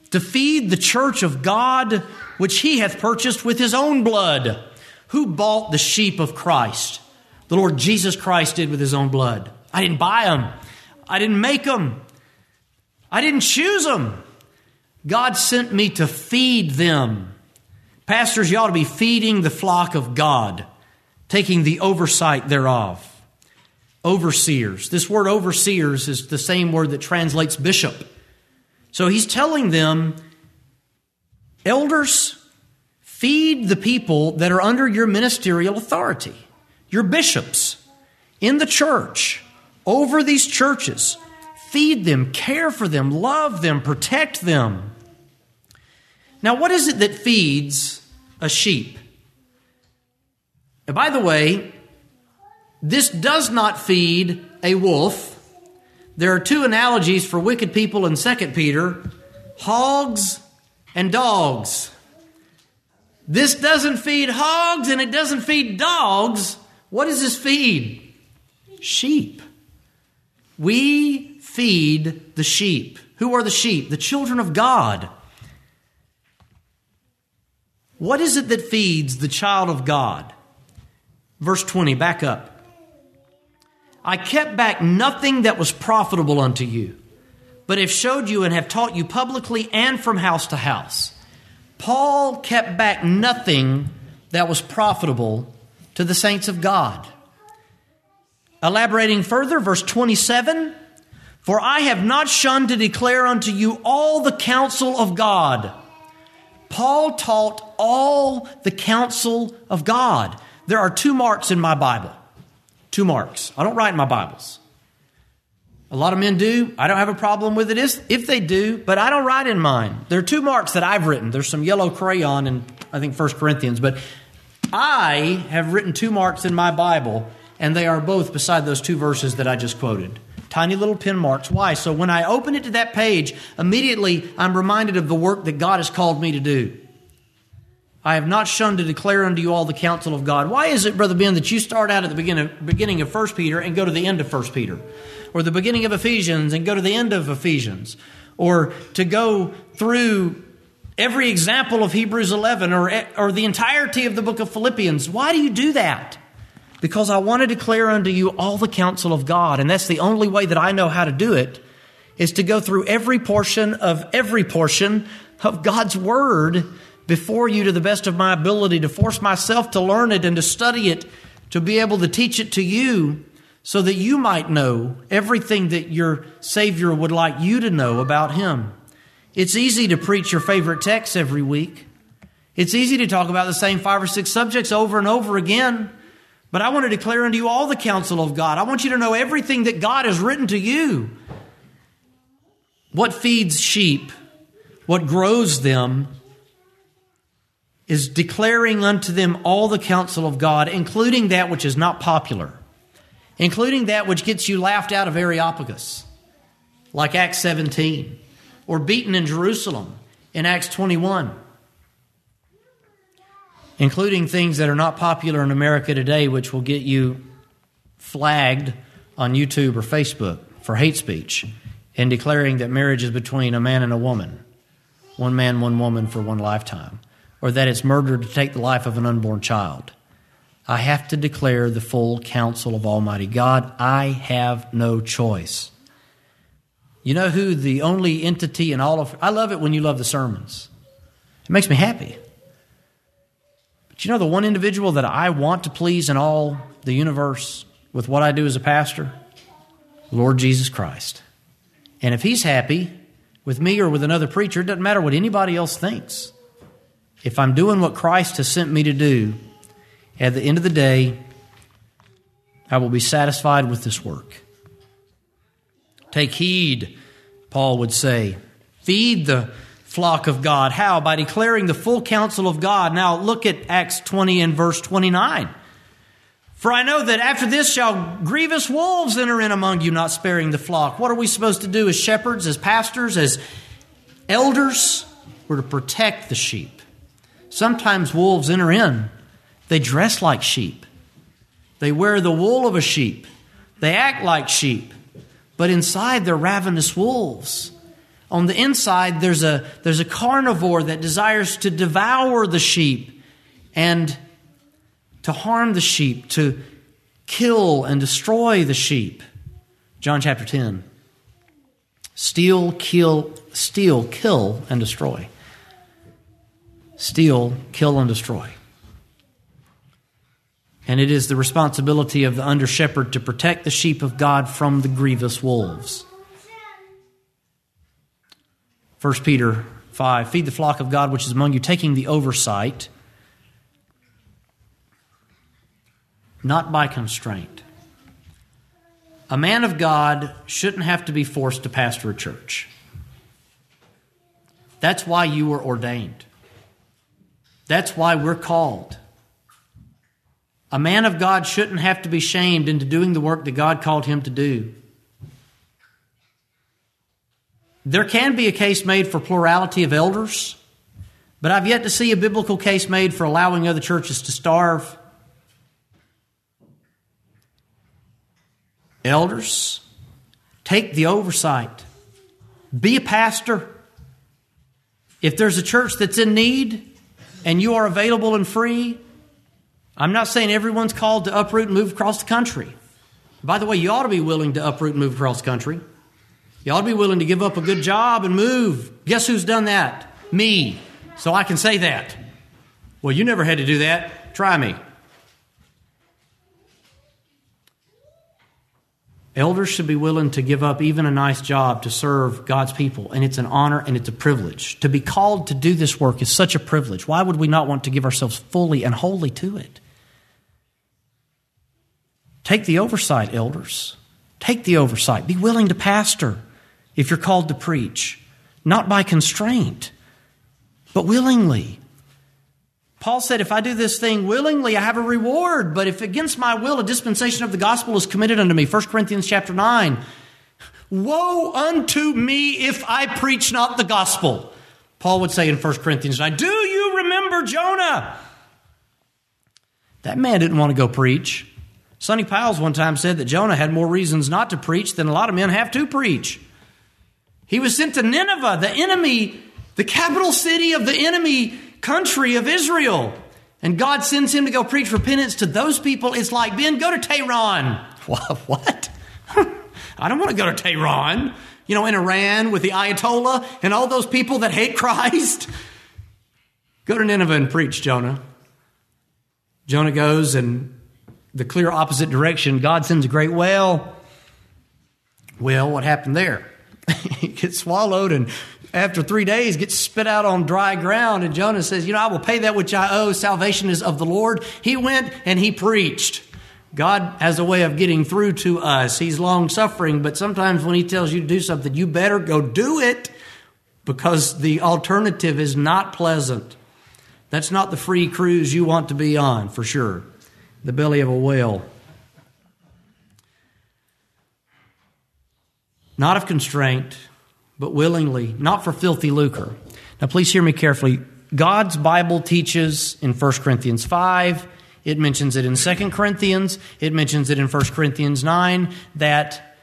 to feed the church of God, which he hath purchased with his own blood. Who bought the sheep of Christ? The Lord Jesus Christ did with his own blood. I didn't buy them. I didn't make them. I didn't choose them. God sent me to feed them. Pastors, you ought to be feeding the flock of God, taking the oversight thereof. Overseers. This word overseers is the same word that translates bishop. So he's telling them, elders, feed the people that are under your ministerial authority, your bishops in the church, over these churches. Feed them, care for them, love them, protect them. Now, what is it that feeds a sheep? And by the way, this does not feed a wolf. There are two analogies for wicked people in Second Peter, hogs and dogs. This doesn't feed hogs and it doesn't feed dogs. What does this feed? Sheep. We feed the sheep. Who are the sheep? The children of God. What is it that feeds the child of God? Verse twenty, back up. I kept back nothing that was profitable unto you, but have showed you and have taught you publicly and from house to house. Paul kept back nothing that was profitable to the saints of God. Elaborating further, verse twenty-seven, for I have not shunned to declare unto you all the counsel of God. Paul taught all the counsel of God. There are two marks in my Bible. Two marks. I don't write in my Bibles. A lot of men do. I don't have a problem with it if they do, but I don't write in mine. There are two marks that I've written. There's some yellow crayon in, I think, First Corinthians, but I have written two marks in my Bible, and they are both beside those two verses that I just quoted. Tiny little pen marks. Why? So when I open it to that page, immediately I'm reminded of the work that God has called me to do. I have not shunned to declare unto you all the counsel of God. Why is it, Brother Ben, that you start out at the beginning, beginning of First Peter and go to the end of First Peter? Or the beginning of Ephesians and go to the end of Ephesians? Or to go through every example of Hebrews eleven or, or the entirety of the book of Philippians? Why do you do that? Because I want to declare unto you all the counsel of God. And that's the only way that I know how to do it, is to go through every portion of every portion of God's Word before you to the best of my ability, to force myself to learn it and to study it, to be able to teach it to you so that you might know everything that your Savior would like you to know about Him. It's easy to preach your favorite text every week. It's easy to talk about the same five or six subjects over and over again. But I want to declare unto you all the counsel of God. I want you to know everything that God has written to you. What feeds sheep, what grows them, is declaring unto them all the counsel of God, including that which is not popular, including that which gets you laughed out of Areopagus, like Acts seventeen, or beaten in Jerusalem in Acts twenty-one, including things that are not popular in America today, which will get you flagged on YouTube or Facebook for hate speech, and declaring that marriage is between a man and a woman, one man, one woman for one lifetime, or that it's murder to take the life of an unborn child. I have to declare the full counsel of Almighty God. I have no choice. You know who the only entity in all of... I love it when you love the sermons. It makes me happy. But you know the one individual that I want to please in all the universe with what I do as a pastor? Lord Jesus Christ. And if He's happy with me or with another preacher, it doesn't matter what anybody else thinks. If I'm doing what Christ has sent me to do, at the end of the day, I will be satisfied with this work. Take heed, Paul would say. Feed the flock of God. How? By declaring the full counsel of God. Now look at Acts twenty and verse twenty-nine. For I know that after this shall grievous wolves enter in among you, not sparing the flock. What are we supposed to do as shepherds, as pastors, as elders? We're to protect the sheep. Sometimes wolves enter in. They dress like sheep. They wear the wool of a sheep. They act like sheep. But inside they're ravenous wolves. On the inside, there's a, there's a carnivore that desires to devour the sheep and to harm the sheep, to kill and destroy the sheep. John chapter ten. Steal, kill, steal, kill, and destroy. Steal, kill, and destroy. And it is the responsibility of the under-shepherd to protect the sheep of God from the grievous wolves. First Peter five, feed the flock of God which is among you, taking the oversight, not by constraint. A man of God shouldn't have to be forced to pastor a church. That's why you were ordained. That's why we're called. A man of God shouldn't have to be shamed into doing the work that God called him to do. There can be a case made for plurality of elders, but I've yet to see a biblical case made for allowing other churches to starve. Elders, take the oversight. Be a pastor. If there's a church that's in need and you are available and free, I'm not saying everyone's called to uproot and move across the country. By the way, you ought to be willing to uproot and move across the country. You ought to be willing to give up a good job and move. Guess who's done that? Me. So I can say that. Well, you never had to do that. Try me. Elders should be willing to give up even a nice job to serve God's people. And it's an honor and it's a privilege. To be called to do this work is such a privilege. Why would we not want to give ourselves fully and wholly to it? Take the oversight, elders. Take the oversight. Be willing to pastor if you're called to preach. Not by constraint, but willingly. Paul said, if I do this thing willingly, I have a reward. But if against my will, a dispensation of the gospel is committed unto me. First Corinthians chapter nine. Woe unto me if I preach not the gospel. Paul would say in First Corinthians nine, do you remember Jonah? That man didn't want to go preach. Sonny Piles one time said that Jonah had more reasons not to preach than a lot of men have to preach. He was sent to Nineveh, the enemy, the capital city of the enemy country of Israel. And God sends him to go preach repentance to those people. It's like, Ben, go to Tehran. What? I don't want to go to Tehran. You know, in Iran with the Ayatollah and all those people that hate Christ. Go to Nineveh and preach, Jonah. Jonah goes in the clear opposite direction. God sends a great whale. Well, what happened there? He gets swallowed and after three days gets spit out on dry ground. And Jonah says, you know, I will pay that which I owe. Salvation is of the Lord. He went and he preached. God has a way of getting through to us. He's long suffering, but sometimes when he tells you to do something, you better go do it because the alternative is not pleasant. That's not the free cruise you want to be on, for sure. The belly of a whale. Not of constraint, but willingly, not for filthy lucre. Now, please hear me carefully. God's Bible teaches in First Corinthians five, it mentions it in Second Corinthians, it mentions it in First Corinthians nine, that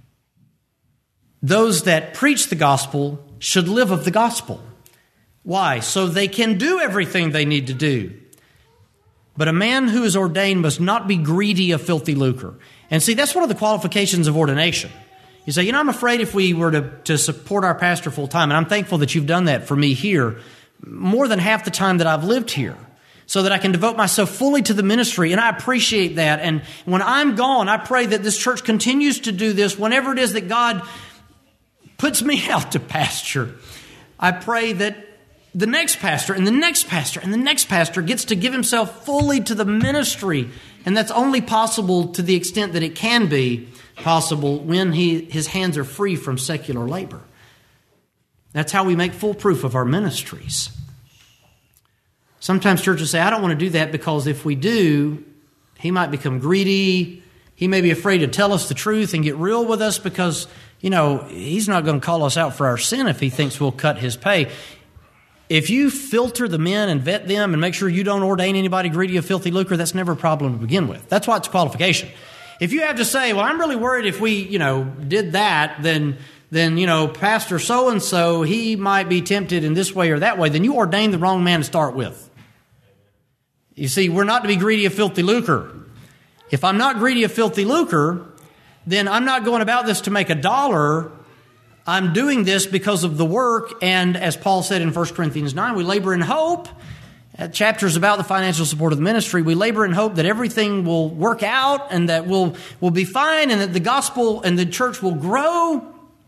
those that preach the gospel should live of the gospel. Why? So they can do everything they need to do. But a man who is ordained must not be greedy of filthy lucre. And see, that's one of the qualifications of ordination. You say, you know, I'm afraid if we were to, to support our pastor full time, and I'm thankful that you've done that for me here, more than half the time that I've lived here, so that I can devote myself fully to the ministry, and I appreciate that. And when I'm gone, I pray that this church continues to do this whenever it is that God puts me out to pasture. I pray that the next pastor and the next pastor and the next pastor gets to give himself fully to the ministry, and that's only possible to the extent that it can be possible when he, his hands are free from secular labor. That's how we make full proof of our ministries. Sometimes churches say, I don't want to do that because if we do, he might become greedy. He may be afraid to tell us the truth and get real with us because, you know, he's not going to call us out for our sin if he thinks we'll cut his pay. If you filter the men and vet them and make sure you don't ordain anybody greedy of filthy lucre, that's never a problem to begin with. That's why it's a qualification. If you have to say, well, I'm really worried if we, you know, did that, then then, you know, Pastor so-and-so, he might be tempted in this way or that way, then you ordained the wrong man to start with. You see, we're not to be greedy of filthy lucre. If I'm not greedy of filthy lucre, then I'm not going about this to make a dollar. I'm doing this because of the work, and as Paul said in First Corinthians nine, we labor in hope. That chapter is about the financial support of the ministry. We labor in hope that everything will work out and that we'll, we'll be fine and that the gospel and the church will grow.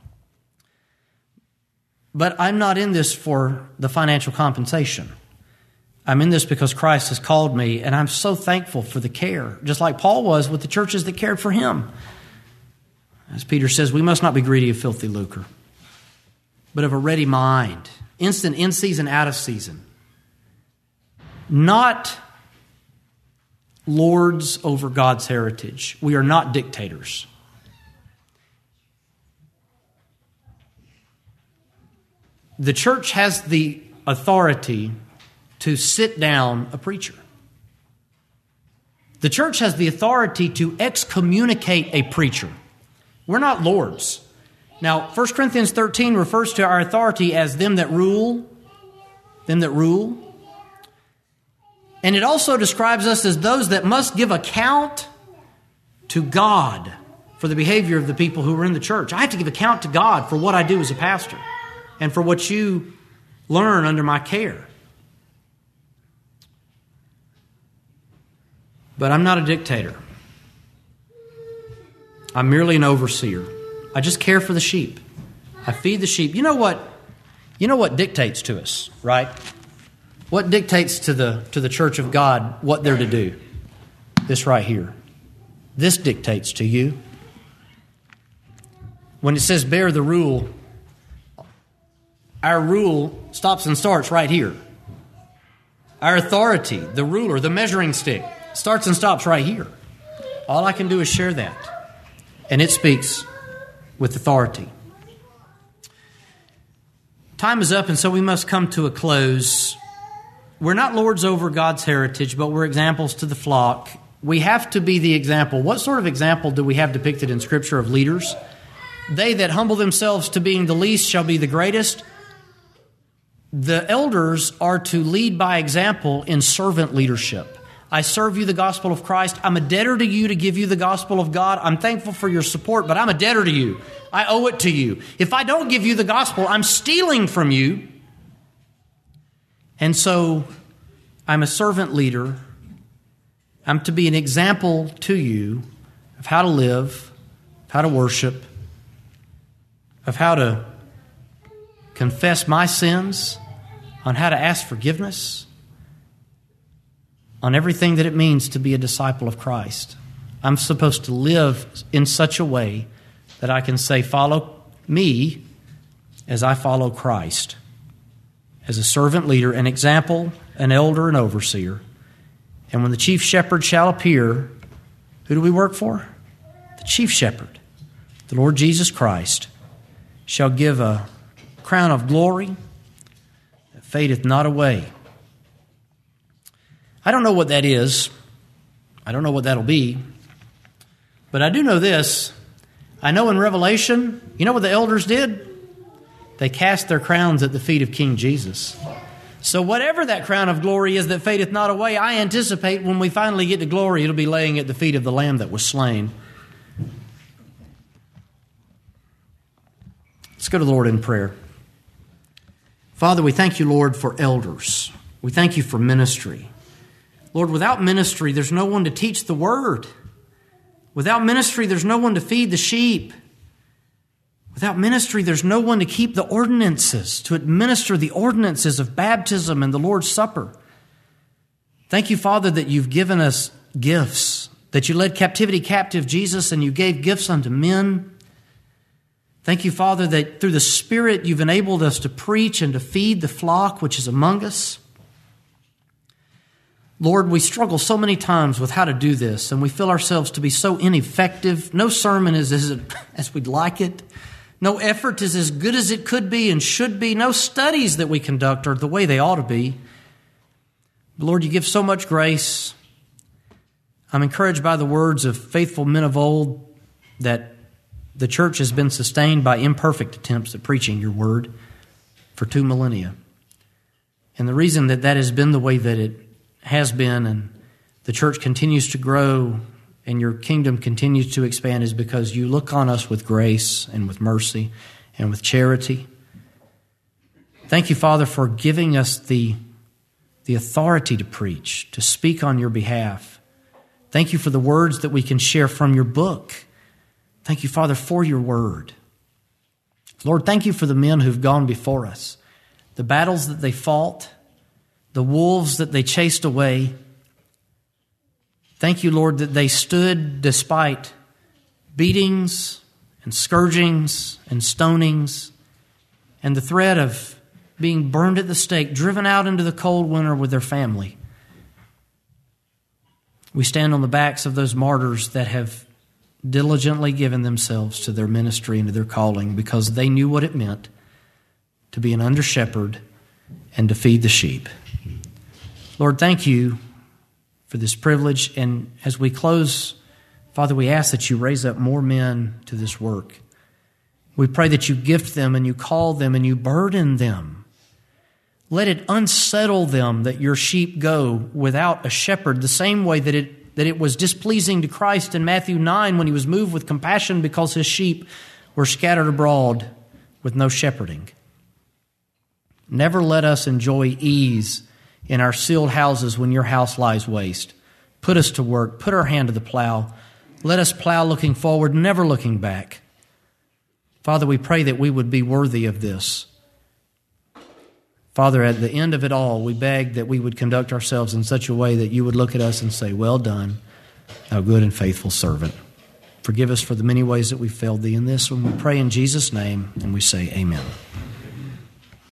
But I'm not in this for the financial compensation. I'm in this because Christ has called me, and I'm so thankful for the care, just like Paul was with the churches that cared for him. As Peter says, we must not be greedy of filthy lucre, but of a ready mind, instant, in season, out of season. Not lords over God's heritage. We are not dictators. The church has the authority to sit down a preacher. The church has the authority to excommunicate a preacher. We're not lords. Now, First Corinthians thirteen refers to our authority as them that rule, them that rule. And it also describes us as those that must give account to God for the behavior of the people who are in the church. I have to give account to God for what I do as a pastor and for what you learn under my care. But I'm not a dictator. I'm merely an overseer. I just care for the sheep. I feed the sheep. You know what? You know what dictates to us, right? What dictates to the to the church of God what they're to do? This right here. This dictates to you. When it says bear the rule, our rule stops and starts right here. Our authority, the ruler, the measuring stick, starts and stops right here. All I can do is share that. And it speaks with authority. Time is up, and so we must come to a close. We're not lords over God's heritage, but we're examples to the flock. We have to be the example. What sort of example do we have depicted in Scripture of leaders? They that humble themselves to being the least shall be the greatest. The elders are to lead by example in servant leadership. I serve you the gospel of Christ. I'm a debtor to you to give you the gospel of God. I'm thankful for your support, but I'm a debtor to you. I owe it to you. If I don't give you the gospel, I'm stealing from you. And so I'm a servant leader. I'm to be an example to you of how to live, of how to worship, of how to confess my sins, on how to ask forgiveness, on everything that it means to be a disciple of Christ. I'm supposed to live in such a way that I can say, follow me as I follow Christ. As a servant leader, an example, an elder, an overseer. And when the chief shepherd shall appear, who do we work for? The chief shepherd, the Lord Jesus Christ, shall give a crown of glory that fadeth not away. I don't know what that is. I don't know what that'll be. But I do know this. I know in Revelation, you know what the elders did? They cast their crowns at the feet of King Jesus. So whatever that crown of glory is that fadeth not away, I anticipate when we finally get to glory, it'll be laying at the feet of the Lamb that was slain. Let's go to the Lord in prayer. Father, we thank you, Lord, for elders. We thank you for ministry. Lord, without ministry, there's no one to teach the word. Without ministry, there's no one to feed the sheep. Without ministry, there's no one to keep the ordinances, to administer the ordinances of baptism and the Lord's Supper. Thank you, Father, that you've given us gifts, that you led captivity captive, Jesus, and you gave gifts unto men. Thank you, Father, that through the Spirit you've enabled us to preach and to feed the flock which is among us. Lord, we struggle so many times with how to do this, and we feel ourselves to be so ineffective. No sermon is as, as we'd like it. No effort is as good as it could be and should be. No studies that we conduct are the way they ought to be. But Lord, you give so much grace. I'm encouraged by the words of faithful men of old that the church has been sustained by imperfect attempts at preaching your word for two millennia. And the reason that that has been the way that it has been and the church continues to grow and your kingdom continues to expand is because you look on us with grace and with mercy and with charity. Thank you, Father, for giving us the, the authority to preach, to speak on your behalf. Thank you for the words that we can share from your book. Thank you, Father, for your word. Lord, thank you for the men who've gone before us, the battles that they fought, the wolves that they chased away. Thank you, Lord, that they stood despite beatings and scourgings and stonings and the threat of being burned at the stake, driven out into the cold winter with their family. We stand on the backs of those martyrs that have diligently given themselves to their ministry and to their calling because they knew what it meant to be an under-shepherd and to feed the sheep. Lord, thank you for this privilege. And as we close, Father, we ask that you raise up more men to this work. We pray that you gift them and you call them and you burden them. Let it unsettle them that your sheep go without a shepherd, the same way that it, that it was displeasing to Christ in Matthew nine when he was moved with compassion because his sheep were scattered abroad with no shepherding. Never let us enjoy ease in our sealed houses when your house lies waste. Put us to work. Put our hand to the plow. Let us plow looking forward, never looking back. Father, we pray that we would be worthy of this. Father, at the end of it all, we beg that we would conduct ourselves in such a way that you would look at us and say, well done, thou good and faithful servant. Forgive us for the many ways that we failed thee in this. When we pray in Jesus' name, and we say amen.